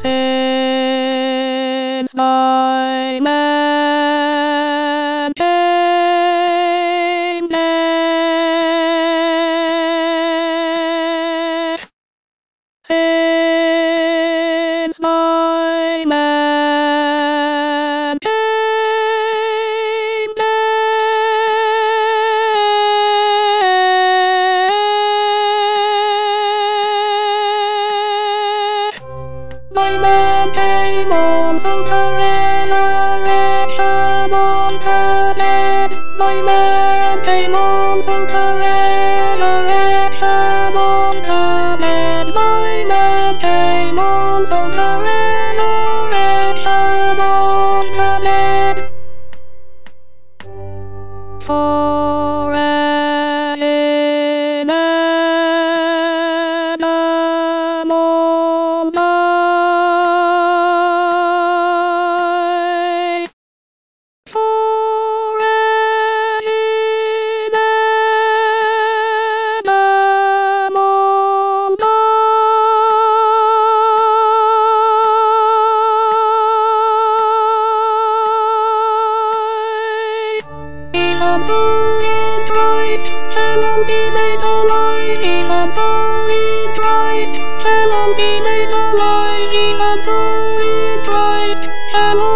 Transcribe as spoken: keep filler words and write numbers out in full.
Since my man came next, since my man came next, my man came on so resurrection on the dead. My man came on so resurrection on the dead. My man came on so resurrection on the dead. For as in Adam all die, for as in Adam all die, even so in Christ shall be made alive, even so in Christ shall be made alive, even so in Christ shall